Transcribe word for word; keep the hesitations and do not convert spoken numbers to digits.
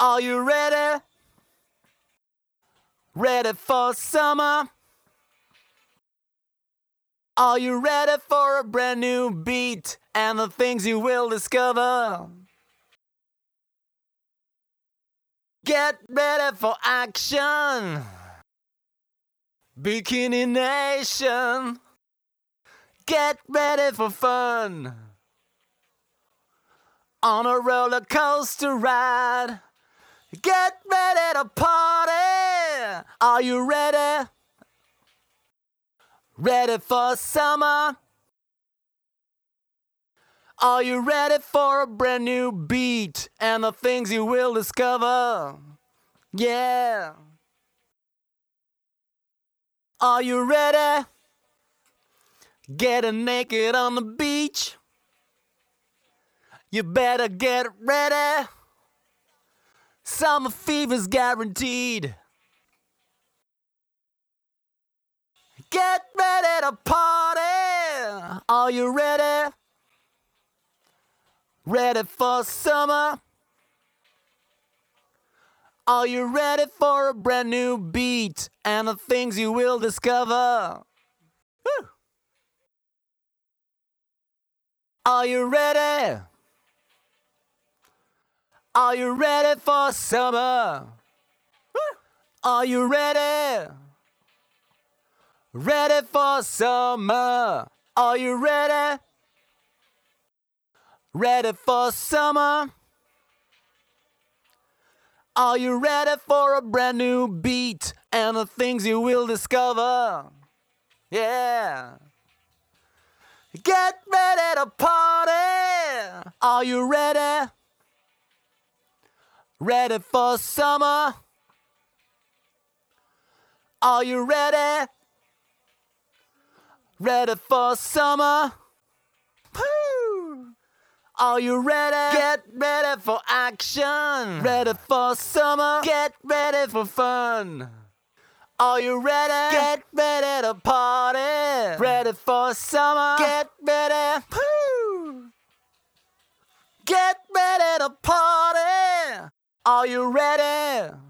Are you ready? Ready for summer? Are you ready for a brand new beat and the things you will discover? Get ready for action, Bikini Nation. Get ready for fun on a roller coaster ride. Get ready to party. Are you ready? Ready for summer? Are you ready for a brand new beat and the things you will discover? Yeah. Are you ready? Getting naked on the beach. You better get ready. Summer fever's guaranteed. Get ready to party. Are you ready? Ready for summer? Are you ready for a brand new beat and the things you will discover? Woo. Are you ready? Are you ready for summer? Woo. Are you ready? Ready for summer? Are you ready? Ready for summer? Are you ready for a brand new beat and the things you will discover? Yeah. Get ready to party. Are you ready? Ready for summer? Are you ready? Ready for summer? Woo! Are you ready? Get ready for action. Ready for summer? Get ready for fun. Are you ready? Get ready to party. Ready for summer? Get ready. Woo! Get ready to party. Are you ready?